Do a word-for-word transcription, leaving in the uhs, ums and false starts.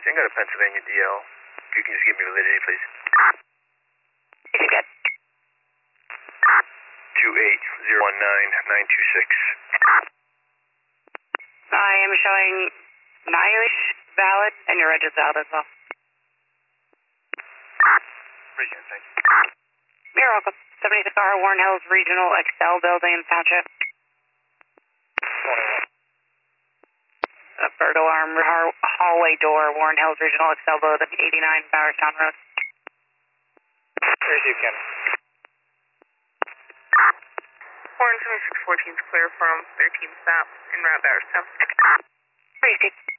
fourteen, got a Pennsylvania D L. If you can just give me validity, please. You good? two eight zero one nine nine two six. I am showing mileage valid, and your reg is valid as well. Appreciate it, thank you. You're welcome. seventy-six R Warren Hills Regional Excel Building in Township. A bird alarm hallway door, Warren Hills Regional Excel Building, eighty-nine Bowerstown Road. Here's you, Ken. Warren seventy-six fourteen is clear from thirteen stop in route Bowerstown. Pretty good.